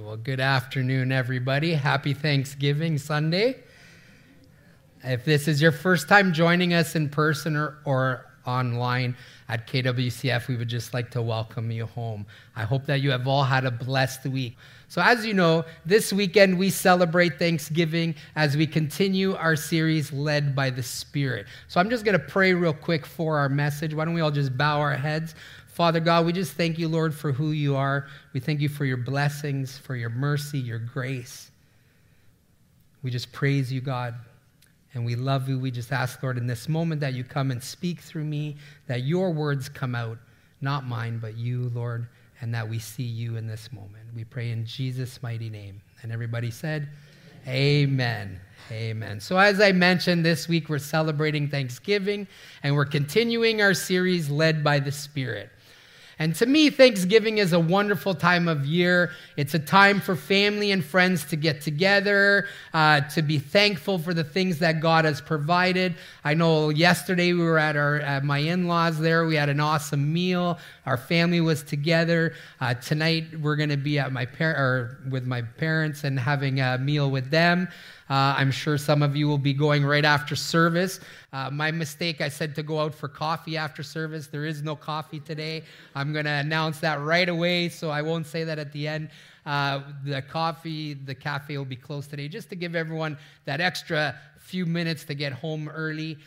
Well, good afternoon, everybody. Happy Thanksgiving Sunday. If this is your first time joining us in person or online at KWCF, we would just like to welcome you home. I hope that you have all had a blessed week. So as you know, this weekend we celebrate Thanksgiving as we continue our series Led by the Spirit. So I'm just going to pray real quick for our message. Why don't we all just bow our heads? Father God, we just thank you, Lord, for who you are. We thank you for your blessings, for your mercy, your grace. We just praise you, God, and we love you. We just ask, Lord, in this moment that you come and speak through me, that your words come out, not mine, but you, Lord, and that we see you in this moment. We pray in Jesus' mighty name. And everybody said, Amen. Amen. So as I mentioned, this week we're celebrating Thanksgiving, and we're continuing our series Led by the Spirit. And to me, Thanksgiving is a wonderful time of year. It's a time for family and friends to get together, to be thankful for the things that God has provided. I know yesterday we were at my in-laws there. We had an awesome meal. Our family was together. Tonight we're going to be at with my parents and having a meal with them. I'm sure some of you will be going right after service. My mistake, I said to go out for coffee after service. There is no coffee today. I'm going to announce that right away, so I won't say that at the end. The cafe will be closed today, just to give everyone that extra few minutes to get home early.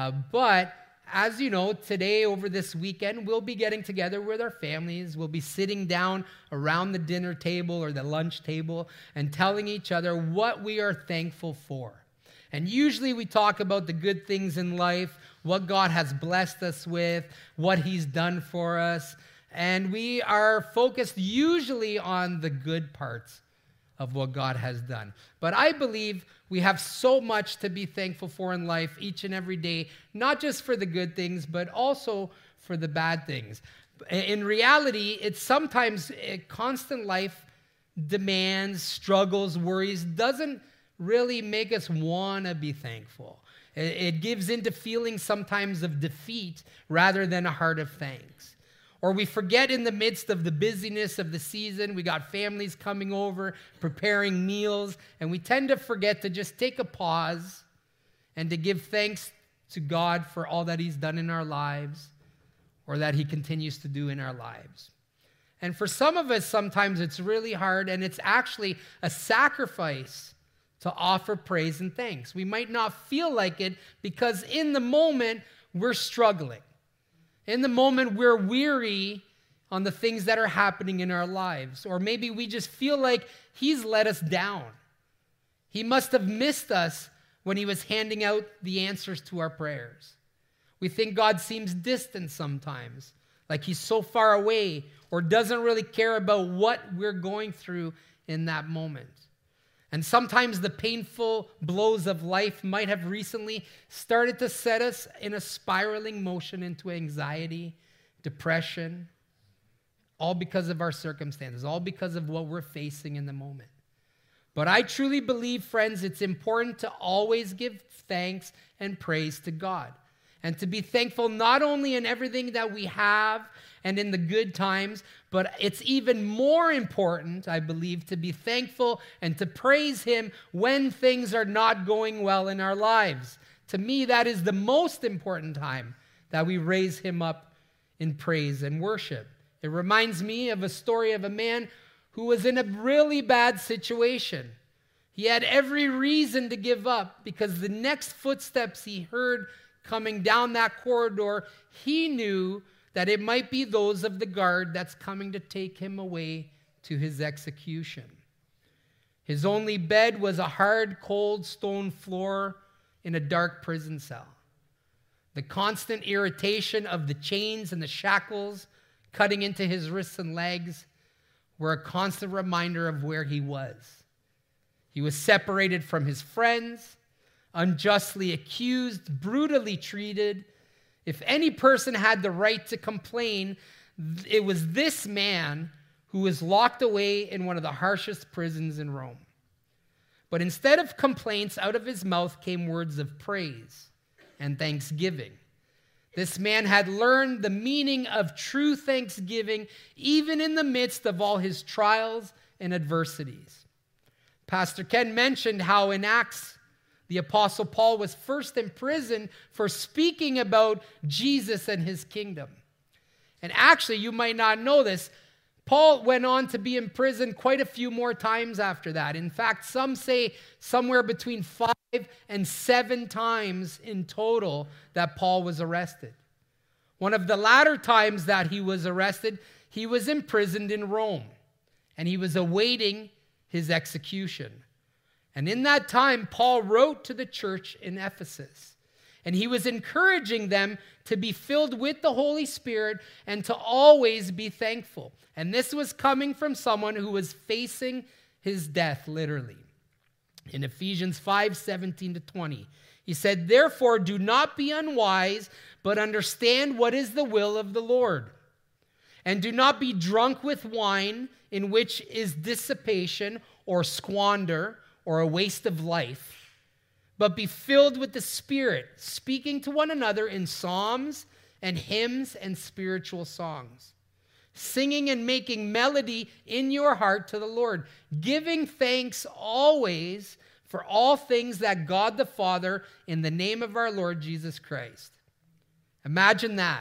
But as you know, today, over this weekend, we'll be getting together with our families. We'll be sitting down around the dinner table or the lunch table and telling each other what we are thankful for. And usually we talk about the good things in life, what God has blessed us with, what he's done for us. And we are focused usually on the good parts of what God has done. But I believe we have so much to be thankful for in life each and every day, not just for the good things, but also for the bad things. In reality, it's sometimes a constant life demands, struggles, worries, doesn't really make us want to be thankful. It gives into feelings sometimes of defeat rather than a heart of thanks. Or we forget in the midst of the busyness of the season, we got families coming over, preparing meals, and we tend to forget to just take a pause and to give thanks to God for all that he's done in our lives or that he continues to do in our lives. And for some of us, sometimes it's really hard, and it's actually a sacrifice to offer praise and thanks. We might not feel like it because in the moment, we're struggling. In the moment, we're weary on the things that are happening in our lives. Or maybe we just feel like he's let us down. He must have missed us when he was handing out the answers to our prayers. We think God seems distant sometimes, like he's so far away or doesn't really care about what we're going through in that moment. And sometimes the painful blows of life might have recently started to set us in a spiraling motion into anxiety, depression, all because of our circumstances, all because of what we're facing in the moment. But I truly believe, friends, it's important to always give thanks and praise to God. And to be thankful not only in everything that we have and in the good times, but it's even more important, I believe, to be thankful and to praise him when things are not going well in our lives. To me, that is the most important time that we raise him up in praise and worship. It reminds me of a story of a man who was in a really bad situation. He had every reason to give up because the next footsteps he heard coming down that corridor, he knew that it might be those of the guard that's coming to take him away to his execution. His only bed was a hard, cold stone floor in a dark prison cell. The constant irritation of the chains and the shackles cutting into his wrists and legs were a constant reminder of where he was. He was separated from his friends, unjustly accused, brutally treated. If any person had the right to complain, it was this man who was locked away in one of the harshest prisons in Rome. But instead of complaints, out of his mouth came words of praise and thanksgiving. This man had learned the meaning of true thanksgiving even in the midst of all his trials in adversities. Pastor Ken mentioned how in Acts, the Apostle Paul was first imprisoned for speaking about Jesus and his kingdom. And actually, you might not know this, Paul went on to be imprisoned quite a few more times after that. In fact, some say somewhere between 5 and 7 times in total that Paul was arrested. One of the latter times that he was arrested, he was imprisoned in Rome, and he was awaiting his execution. And in that time, Paul wrote to the church in Ephesus, and he was encouraging them to be filled with the Holy Spirit and to always be thankful. And this was coming from someone who was facing his death, literally. In Ephesians 5:17-20, he said, "Therefore, do not be unwise, but understand what is the will of the Lord. And do not be drunk with wine, in which is dissipation or squander or a waste of life. But be filled with the Spirit, speaking to one another in psalms and hymns and spiritual songs, singing and making melody in your heart to the Lord, giving thanks always for all things that God the Father in the name of our Lord Jesus Christ." Imagine that.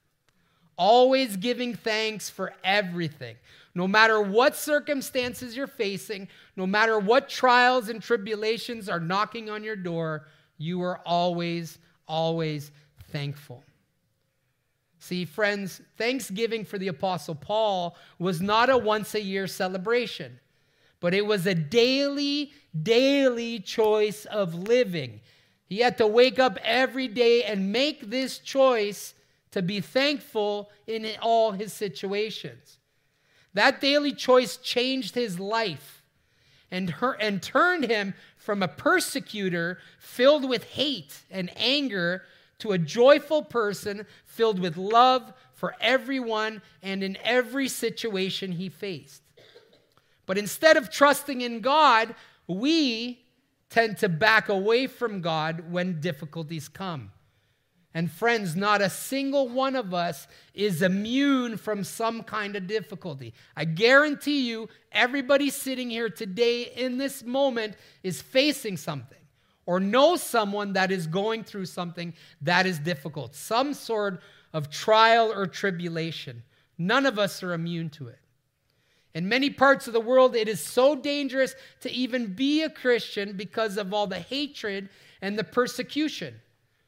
Always giving thanks for everything. No matter what circumstances you're facing, no matter what trials and tribulations are knocking on your door, you are always, always thankful. See, friends, Thanksgiving for the Apostle Paul was not a once-a-year celebration, but it was a daily choice of living. He had to wake up every day and make this choice to be thankful in all his situations. That daily choice changed his life and turned him from a persecutor filled with hate and anger to a joyful person filled with love for everyone and in every situation he faced. But instead of trusting in God, we tend to back away from God when difficulties come. And friends, not a single one of us is immune from some kind of difficulty. I guarantee you, everybody sitting here today in this moment is facing something or knows someone that is going through something that is difficult, some sort of trial or tribulation. None of us are immune to it. In many parts of the world, it is so dangerous to even be a Christian because of all the hatred and the persecution.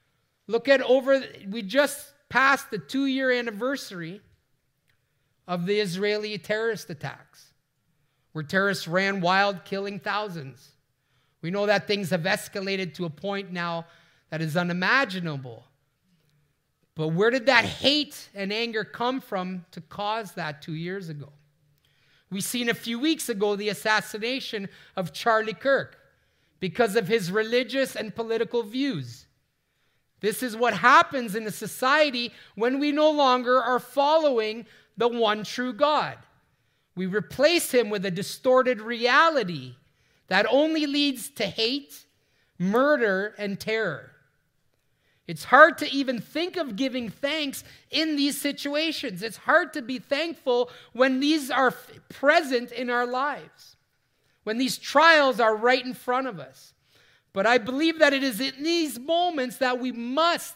We just passed the 2-year anniversary of the Israeli terrorist attacks, where terrorists ran wild, killing thousands. We know that things have escalated to a point now that is unimaginable. But where did that hate and anger come from to cause that 2 years ago? We seen a few weeks ago the assassination of Charlie Kirk because of his religious and political views. This is what happens in a society when we no longer are following the one true God. We replace him with a distorted reality that only leads to hate, murder, and terror. It's hard to even think of giving thanks in these situations. It's hard to be thankful when these are present in our lives, when these trials are right in front of us. But I believe that it is in these moments that we must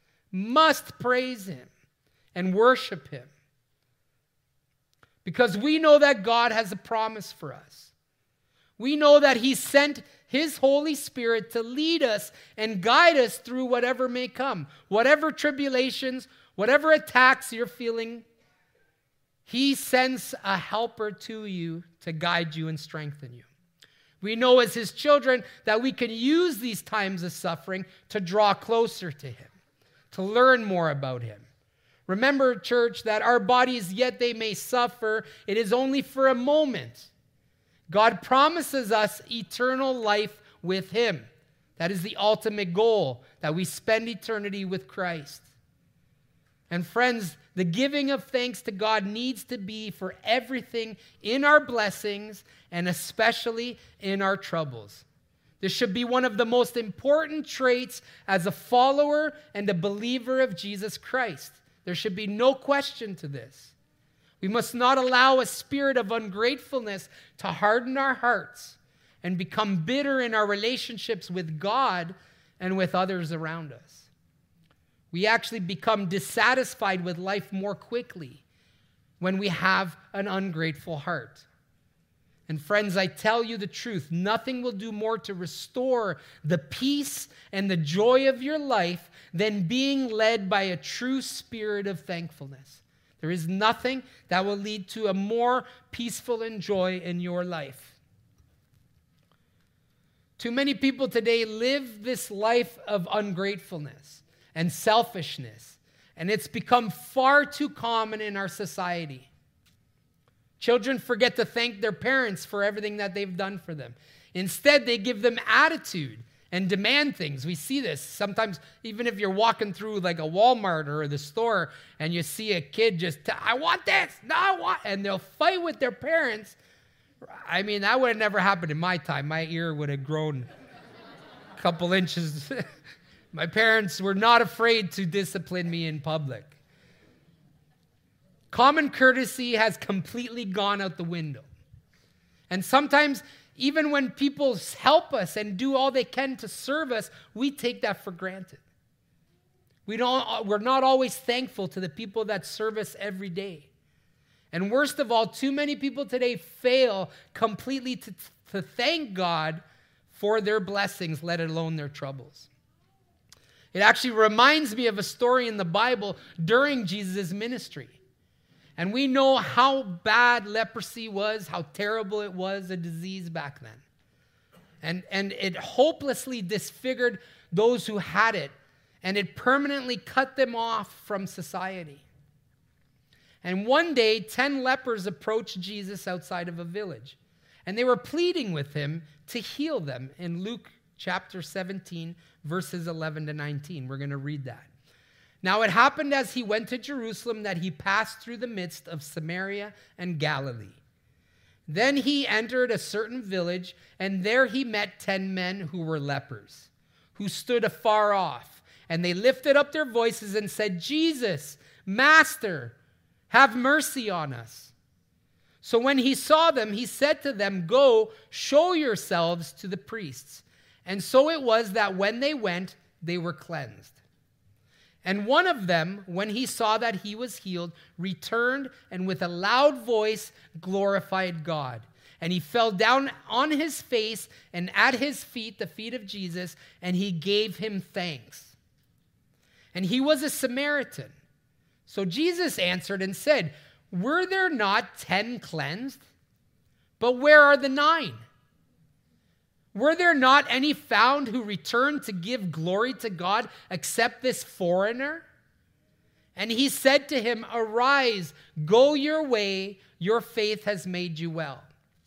praise him and worship him. Because we know that God has a promise for us. We know that he sent his Holy Spirit to lead us and guide us through whatever may come. Whatever tribulations, whatever attacks you're feeling, he sends a helper to you to guide you and strengthen you. We know as his children that we can use these times of suffering to draw closer to him, to learn more about him. Remember, church, that our bodies, yet they may suffer, it is only for a moment. God promises us eternal life with him. That is the ultimate goal, that we spend eternity with Christ. And friends, the giving of thanks to God needs to be for everything in our blessings and especially in our troubles. This should be one of the most important traits as a follower and a believer of Jesus Christ. There should be no question to this. We must not allow a spirit of ungratefulness to harden our hearts and become bitter in our relationships with God and with others around us. We actually become dissatisfied with life more quickly when we have an ungrateful heart. And friends, I tell you the truth, nothing will do more to restore the peace and the joy of your life than being led by a true spirit of thankfulness. There is nothing that will lead to a more peaceful and joy in your life. Too many people today live this life of ungratefulness and selfishness, and it's become far too common in our society. Children forget to thank their parents for everything that they've done for them. Instead, they give them attitude and demand things. We see this sometimes, even if you're walking through like a Walmart or the store and you see a kid just, I want this, no, I want, and they'll fight with their parents. I mean, that would have never happened in my time. My ear would have grown a couple inches. My parents were not afraid to discipline me in public. Common courtesy has completely gone out the window. And sometimes, even when people help us and do all they can to serve us, we take that for granted. We're not always thankful to the people that serve us every day. And worst of all, too many people today fail completely to thank God for their blessings, let alone their troubles. It actually reminds me of a story in the Bible during Jesus' ministry. And we know how bad leprosy was, how terrible it was, a disease back then. And it hopelessly disfigured those who had it, and it permanently cut them off from society. And one day, 10 lepers approached Jesus outside of a village, and they were pleading with him to heal them in Luke chapter 17, verses 11 to 19. We're going to read that. Now it happened as he went to Jerusalem that he passed through the midst of Samaria and Galilee. Then he entered a certain village, and there he met 10 men who were lepers, who stood afar off. And they lifted up their voices and said, Jesus, Master, have mercy on us. So when he saw them, he said to them, Go, show yourselves to the priests. And so it was that when they went, they were cleansed. And one of them, when he saw that he was healed, returned and with a loud voice glorified God. And he fell down on his face and at his feet, the feet of Jesus, and he gave him thanks. And he was a Samaritan. So Jesus answered and said, Were there not 10 cleansed? But where are the 9? Were there not any found who returned to give glory to God except this foreigner? And he said to him, Arise, go your way, your faith has made you well.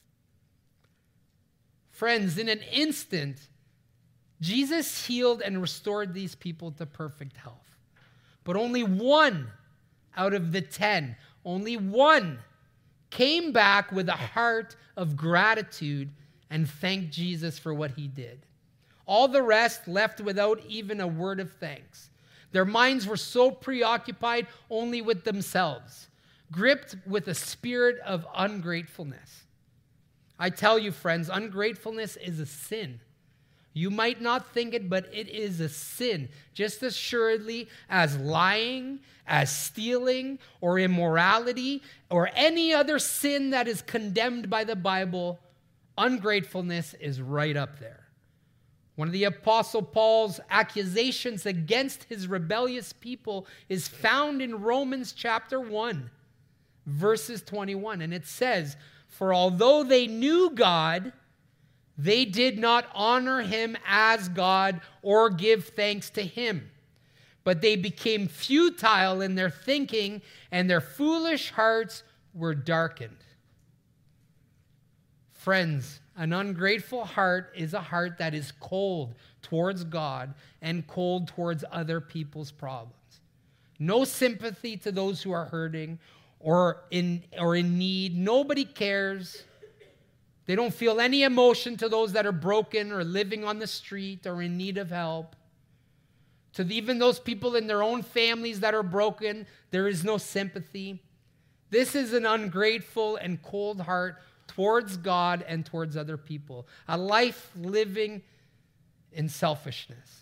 Friends, in an instant, Jesus healed and restored these people to perfect health. But only one out of the 10, only one came back with a heart of gratitude and thanked Jesus for what he did. All the rest left without even a word of thanks. Their minds were so preoccupied only with themselves, gripped with a spirit of ungratefulness. I tell you, friends, ungratefulness is a sin. You might not think it, but it is a sin, just as assuredly as lying, as stealing, or immorality, or any other sin that is condemned by the Bible. Ungratefulness is right up there. One of the Apostle Paul's accusations against his rebellious people is found in Romans chapter 1, verses 21. And it says, For although they knew God, they did not honor him as God or give thanks to him. But they became futile in their thinking, and their foolish hearts were darkened. Friends, an ungrateful heart is a heart that is cold towards God and cold towards other people's problems. No sympathy to those who are hurting or in need. Nobody cares. They don't feel any emotion to those that are broken or living on the street or in need of help. To even those people in their own families that are broken, there is no sympathy. This is an ungrateful and cold heart towards God and towards other people. A life living in selfishness.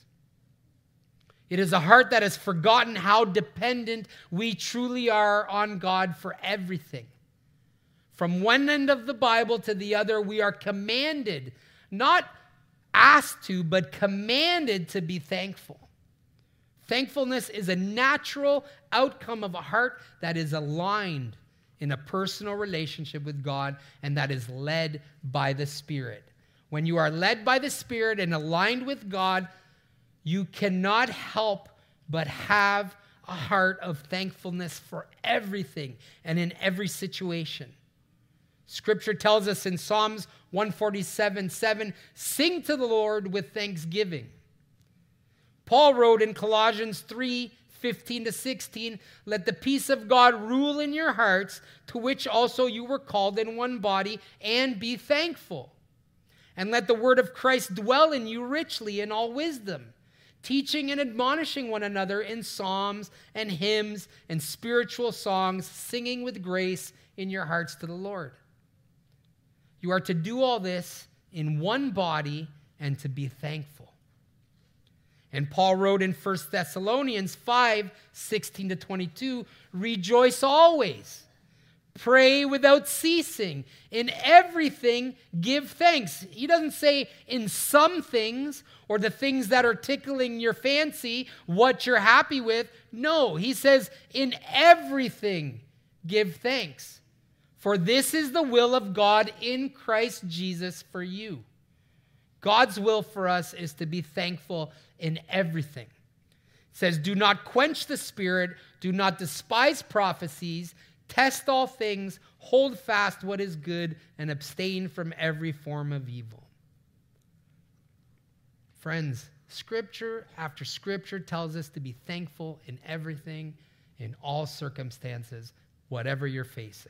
It is a heart that has forgotten how dependent we truly are on God for everything. From one end of the Bible to the other, we are commanded, not asked to, but commanded to be thankful. Thankfulness is a natural outcome of a heart that is aligned in a personal relationship with God and that is led by the Spirit. When you are led by the Spirit and aligned with God, you cannot help but have a heart of thankfulness for everything and in every situation. Scripture tells us in Psalms 147:7, sing to the Lord with thanksgiving. Paul wrote in Colossians 3:15-16, let the peace of God rule in your hearts, to which also you were called in one body, and be thankful. And let the word of Christ dwell in you richly in all wisdom, teaching and admonishing one another in psalms and hymns and spiritual songs, singing with grace in your hearts to the Lord. You are to do all this in one body and to be thankful. And Paul wrote in 1 Thessalonians 5:16-22, rejoice always, pray without ceasing, in everything give thanks. He doesn't say in some things or the things that are tickling your fancy, what you're happy with. No, he says in everything give thanks. For this is the will of God in Christ Jesus for you. God's will for us is to be thankful in everything. It says, do not quench the spirit, do not despise prophecies, test all things, hold fast what is good, and abstain from every form of evil. Friends, scripture after scripture tells us to be thankful in everything, in all circumstances, whatever you're facing.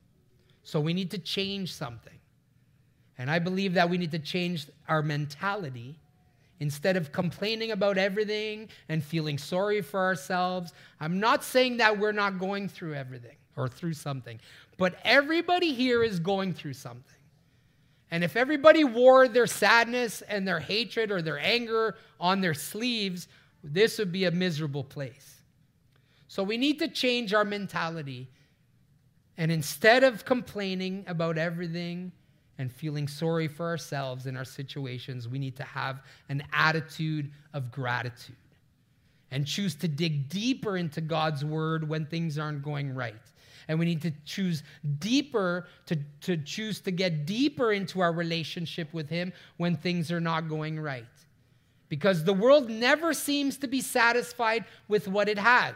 So we need to change something. And I believe that we need to change our mentality. Instead of complaining about everything and feeling sorry for ourselves. I'm not saying that we're not going through everything or through something, but everybody here is going through something. And if everybody wore their sadness and their hatred or their anger on their sleeves, this would be a miserable place. So we need to change our mentality. And instead of complaining about everything and feeling sorry for ourselves in our situations, we need to have an attitude of gratitude and choose to dig deeper into God's word when things aren't going right. And we need to choose deeper, to choose to get deeper into our relationship with him when things are not going right. Because the world never seems to be satisfied with what it has.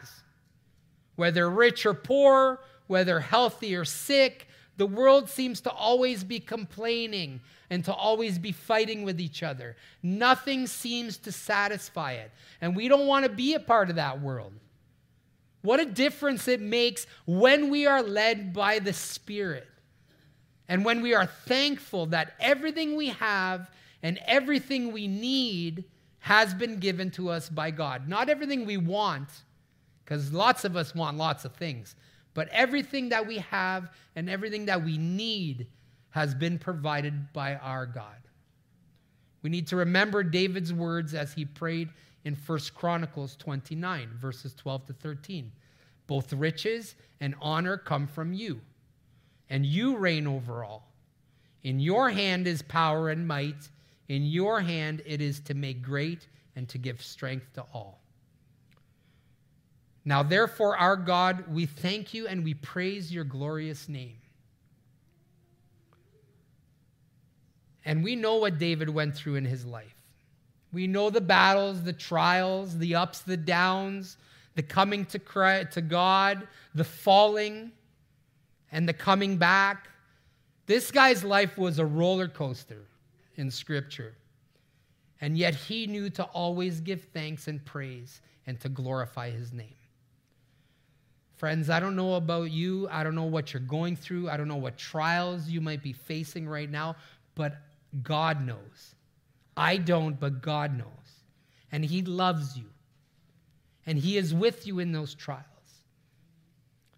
Whether rich or poor, whether healthy or sick, the world seems to always be complaining and to always be fighting with each other. Nothing seems to satisfy it. And we don't want to be a part of that world. What a difference it makes when we are led by the Spirit. And when we are thankful that everything we have and everything we need has been given to us by God. Not everything we want, because lots of us want lots of things. But everything that we have and everything that we need has been provided by our God. We need to remember David's words as he prayed in 1 Chronicles 29, verses 12-13. Both riches and honor come from you, and you reign over all. In your hand is power and might. In your hand it is to make great and to give strength to all. Now, therefore, our God, we thank you and we praise your glorious name. And we know what David went through in his life. We know the battles, the trials, the ups, the downs, the coming to God, the falling, and the coming back. This guy's life was a roller coaster in Scripture. And yet he knew to always give thanks and praise and to glorify his name. Friends, I don't know about you. I don't know what you're going through. I don't know what trials you might be facing right now, but God knows. I don't, but God knows. And he loves you. And he is with you in those trials.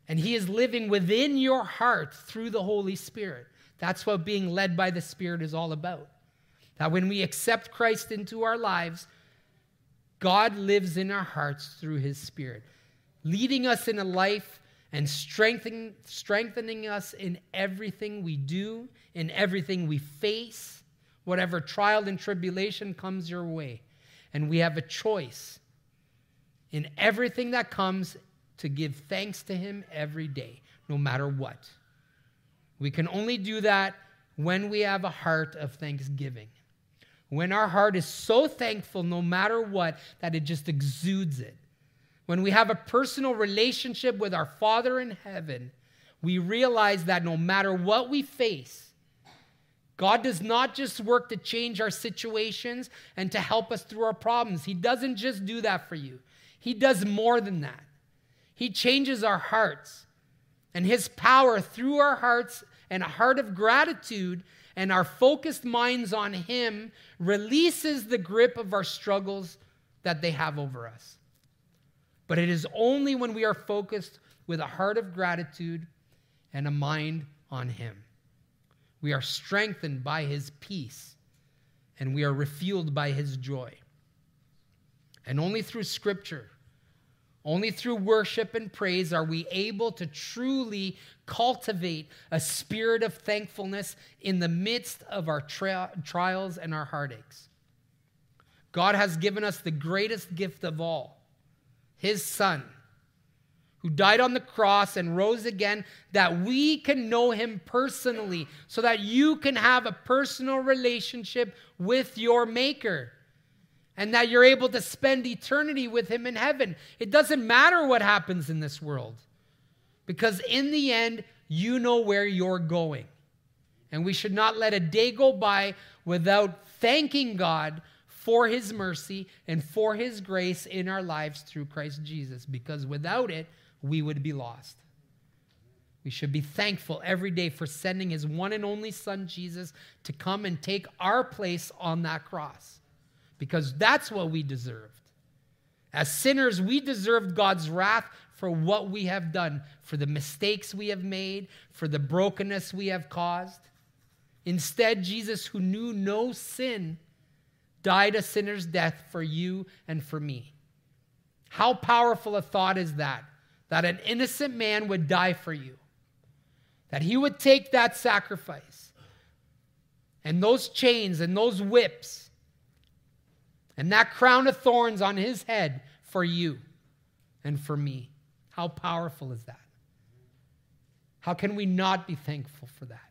And he is living within your heart through the Holy Spirit. That's what being led by the Spirit is all about. That when we accept Christ into our lives, God lives in our hearts through his Spirit, leading us in a life and strengthening us in everything we do, in everything we face, whatever trial and tribulation comes your way. And we have a choice in everything that comes to give thanks to him every day, no matter what. We can only do that when we have a heart of thanksgiving. When our heart is so thankful no matter what that it just exudes it. When we have a personal relationship with our Father in heaven, we realize that no matter what we face, God does not just work to change our situations and to help us through our problems. He doesn't just do that for you. He does more than that. He changes our hearts, and his power through our hearts and a heart of gratitude and our focused minds on him releases the grip of our struggles that they have over us. But it is only when we are focused with a heart of gratitude and a mind on him. We are strengthened by his peace, and we are refueled by his joy. And only through Scripture, only through worship and praise are we able to truly cultivate a spirit of thankfulness in the midst of our trials and our heartaches. God has given us the greatest gift of all, his Son, who died on the cross and rose again, that we can know him personally, so that you can have a personal relationship with your Maker, and that you're able to spend eternity with him in heaven. It doesn't matter what happens in this world, because in the end, you know where you're going. And we should not let a day go by without thanking God for his mercy and for his grace in our lives through Christ Jesus, because without it, we would be lost. We should be thankful every day for sending his one and only Son, Jesus, to come and take our place on that cross, because that's what we deserved. As sinners, we deserved God's wrath for what we have done, for the mistakes we have made, for the brokenness we have caused. Instead, Jesus, who knew no sin, died a sinner's death for you and for me. How powerful a thought is that? That an innocent man would die for you. That he would take that sacrifice and those chains and those whips and that crown of thorns on his head for you and for me. How powerful is that? How can we not be thankful for that?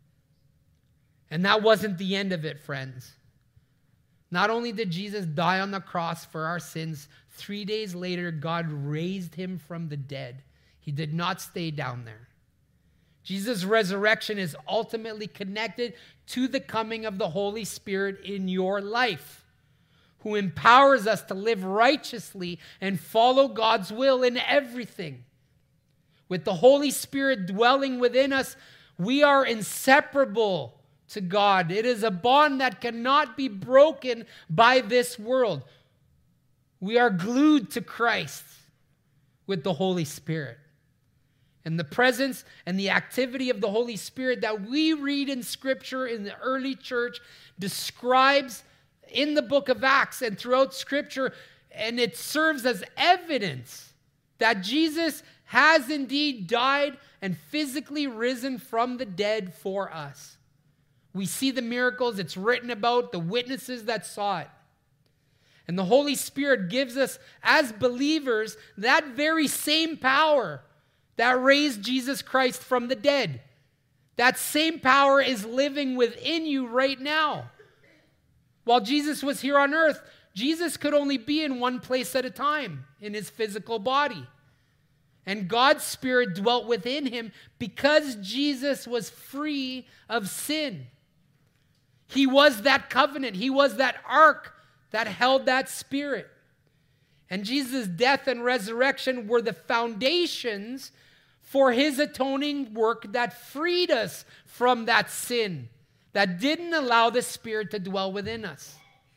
And that wasn't the end of it, friends. Not only did Jesus die on the cross for our sins, 3 days later, God raised him from the dead. He did not stay down there. Jesus' resurrection is ultimately connected to the coming of the Holy Spirit in your life, who empowers us to live righteously and follow God's will in everything. With the Holy Spirit dwelling within us, we are inseparable to God. It is a bond that cannot be broken by this world. We are glued to Christ with the Holy Spirit. And the presence and the activity of the Holy Spirit that we read in Scripture in the early church describes in the book of Acts and throughout Scripture, and it serves as evidence that Jesus has indeed died and physically risen from the dead for us. We see the miracles, it's written about, the witnesses that saw it. And the Holy Spirit gives us, as believers, that very same power that raised Jesus Christ from the dead. That same power is living within you right now. While Jesus was here on earth, Jesus could only be in one place at a time in his physical body. And God's Spirit dwelt within him because Jesus was free of sin. He was that covenant. He was that ark that held that Spirit. And Jesus' death and resurrection were the foundations for his atoning work that freed us from that sin, that didn't allow the Spirit to dwell within us.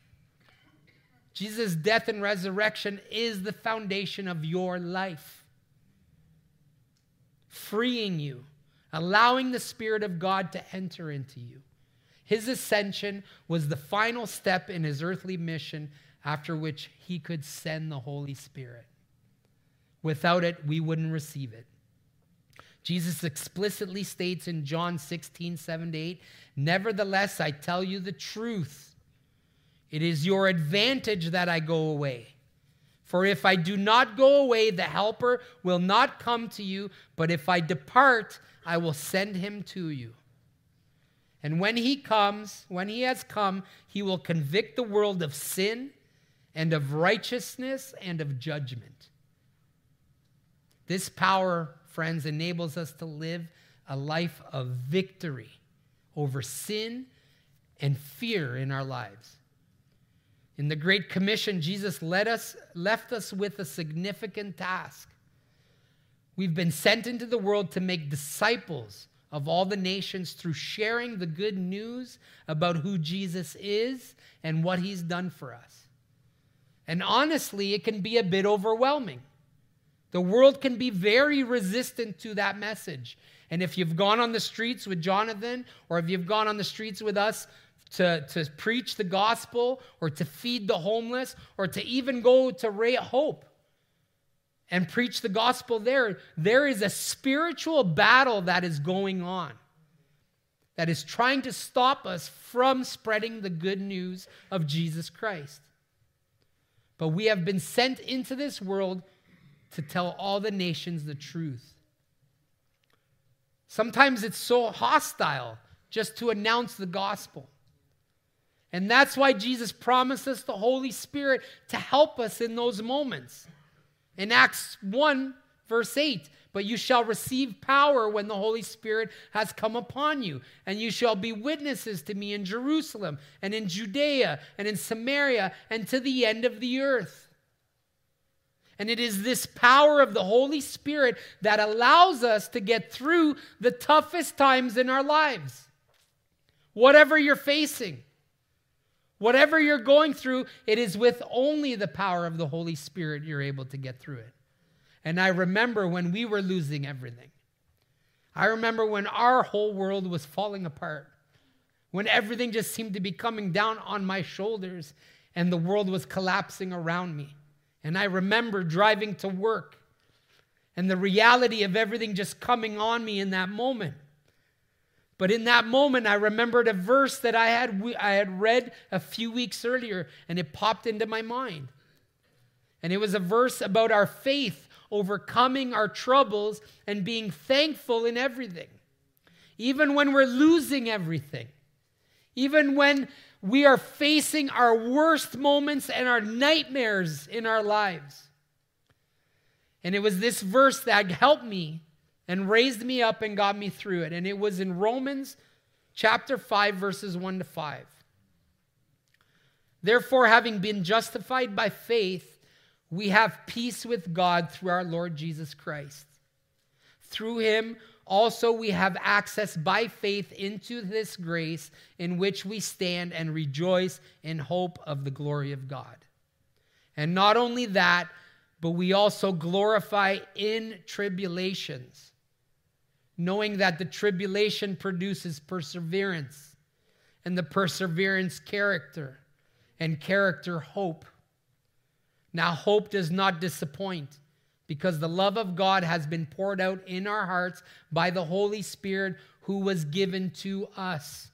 Jesus' death and resurrection is the foundation of your life. freeing you, allowing the Spirit of God to enter into you. His ascension was the final step in his earthly mission, after which he could send the Holy Spirit. Without it, we wouldn't receive it. Jesus explicitly states in John 16:7-8, "Nevertheless, I tell you the truth. It is your advantage that I go away. For if I do not go away, the Helper will not come to you, but if I depart, I will send him to you. And when he has come, he will convict the world of sin and of righteousness and of judgment." This power, friends, enables us to live a life of victory over sin and fear in our lives. In the Great Commission, Jesus left us with a significant task. We've been sent into the world to make disciples of all the nations through sharing the good news about who Jesus is and what he's done for us. And honestly, it can be a bit overwhelming. The world can be very resistant to that message. And if you've gone on the streets with Jonathan, or if you've gone on the streets with us to preach the gospel, or to feed the homeless, or to even go to Ray Hope and preach the gospel there is a spiritual battle that is going on that is trying to stop us from spreading the good news of Jesus Christ. But we have been sent into this world to tell all the nations the truth. Sometimes it's so hostile just to announce the gospel. And that's why Jesus promised us the Holy Spirit to help us in those moments. In Acts 1, verse 8, "But you shall receive power when the Holy Spirit has come upon you, and you shall be witnesses to me in Jerusalem and in Judea and in Samaria and to the end of the earth." And it is this power of the Holy Spirit that allows us to get through the toughest times in our lives. Whatever you're facing, whatever you're going through, it is with only the power of the Holy Spirit you're able to get through it. And I remember when we were losing everything. I remember when our whole world was falling apart, when everything just seemed to be coming down on my shoulders and the world was collapsing around me. And I remember driving to work and the reality of everything just coming on me in that moment. But in that moment, I remembered a verse that I had read a few weeks earlier, and it popped into my mind. And it was a verse about our faith overcoming our troubles and being thankful in everything. Even when we're losing everything. Even when we are facing our worst moments and our nightmares in our lives. And it was this verse that helped me and raised me up and got me through it. And it was in Romans chapter 5, verses 1-5. "Therefore, having been justified by faith, we have peace with God through our Lord Jesus Christ. Through him also we have access by faith into this grace in which we stand and rejoice in hope of the glory of God. And not only that, but we also glorify in tribulations, knowing that the tribulation produces perseverance, and the perseverance character, and character hope. Now hope does not disappoint, because the love of God has been poured out in our hearts by the Holy Spirit who was given to us."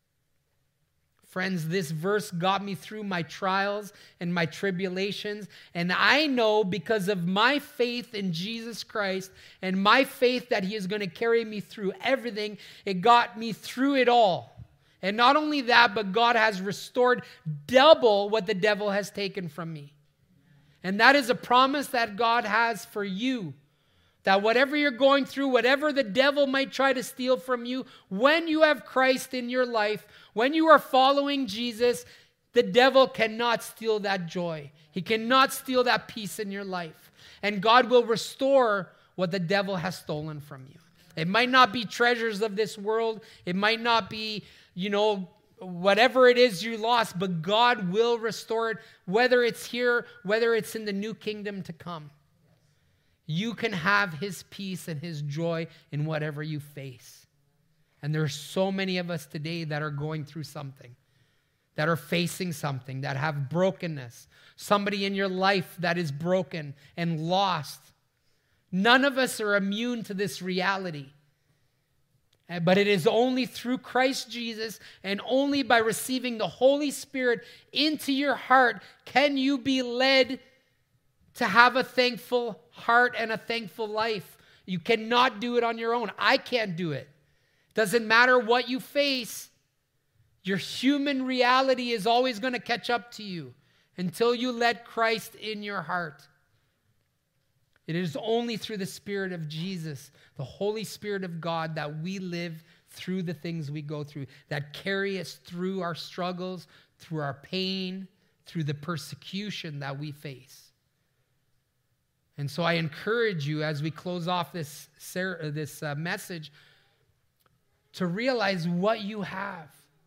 Friends, this verse got me through my trials and my tribulations, and I know because of my faith in Jesus Christ and my faith that he is going to carry me through everything, it got me through it all. And not only that, but God has restored double what the devil has taken from me. And that is a promise that God has for you. That whatever you're going through, whatever the devil might try to steal from you, when you have Christ in your life, when you are following Jesus, the devil cannot steal that joy. He cannot steal that peace in your life. And God will restore what the devil has stolen from you. It might not be treasures of this world. It might not be, whatever it is you lost, but God will restore it, whether it's here, whether it's in the new kingdom to come. you can have his peace and his joy in whatever you face. And there are so many of us today that are going through something, that are facing something, that have brokenness. Somebody in your life that is broken and lost. None of us are immune to this reality. But it is only through Christ Jesus and only by receiving the Holy Spirit into your heart can you be led to have a thankful heart and a thankful life. You cannot do it on your own. I can't do it. Doesn't matter what you face. Your human reality is always going to catch up to you until you let Christ in your heart. It is only through the Spirit of Jesus, the Holy Spirit of God, that we live through the things we go through, that carry us through our struggles, through our pain, through the persecution that we face. And so I encourage you as we close off this message to realize what you have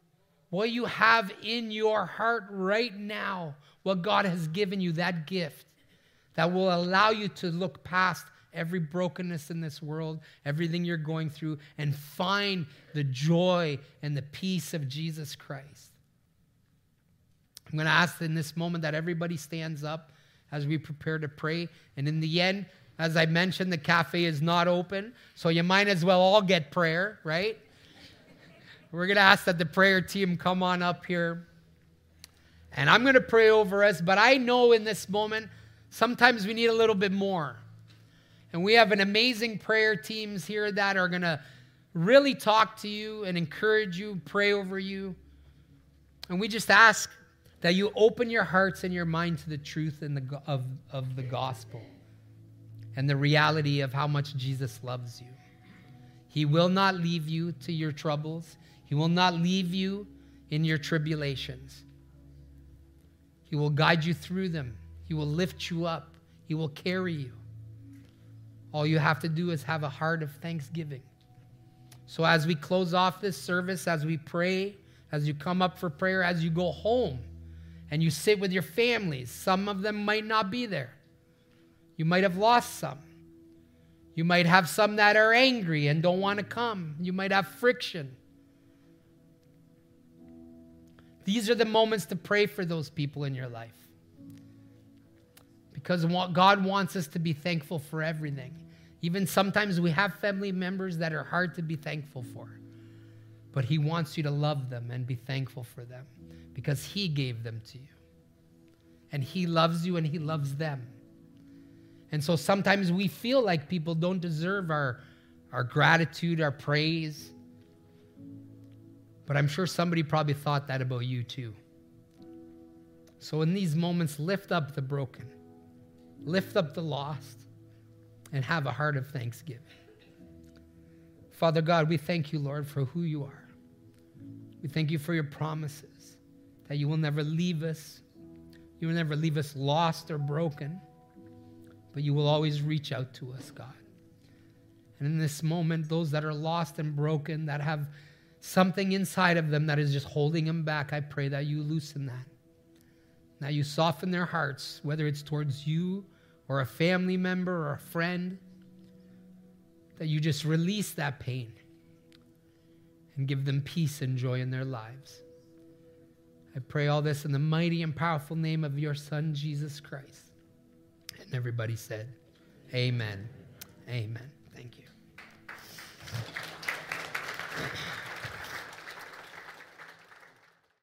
in your heart right now, what God has given you, that gift that will allow you to look past every brokenness in this world, everything you're going through, and find the joy and the peace of Jesus Christ. I'm going to ask in this moment that everybody stands up as we prepare to pray. And in the end, as I mentioned, the cafe is not open, so you might as well all get prayer, right? We're going to ask that the prayer team come on up here. And I'm going to pray over us, but I know in this moment, sometimes we need a little bit more. And we have an amazing prayer teams here that are going to really talk to you and encourage you, pray over you. And we just ask that you open your hearts and your mind to the truth of the gospel and the reality of how much Jesus loves you. He will not leave you to your troubles. He will not leave you in your tribulations. He will guide you through them. He will lift you up. He will carry you. All you have to do is have a heart of thanksgiving. So as we close off this service, as we pray, as you come up for prayer, as you go home and you sit with your families, some of them might not be there. You might have lost some. You might have some that are angry and don't want to come. You might have friction. These are the moments to pray for those people in your life. Because God wants us to be thankful for everything. Even sometimes we have family members that are hard to be thankful for. But he wants you to love them and be thankful for them because he gave them to you. And he loves you and he loves them. And so sometimes we feel like people don't deserve our gratitude, our praise. But I'm sure somebody probably thought that about you too. So in these moments, lift up the broken. Lift up the lost and have a heart of thanksgiving. Father God, we thank you, Lord, for who you are. We thank you for your promises, that you will never leave us. You will never leave us lost or broken, but you will always reach out to us, God. And in this moment, those that are lost and broken, that have something inside of them that is just holding them back, I pray that you loosen that. Now you soften their hearts, whether it's towards you or a family member or a friend, that you just release that pain and give them peace and joy in their lives. I pray all this in the mighty and powerful name of your Son, Jesus Christ. And everybody said, amen. Amen.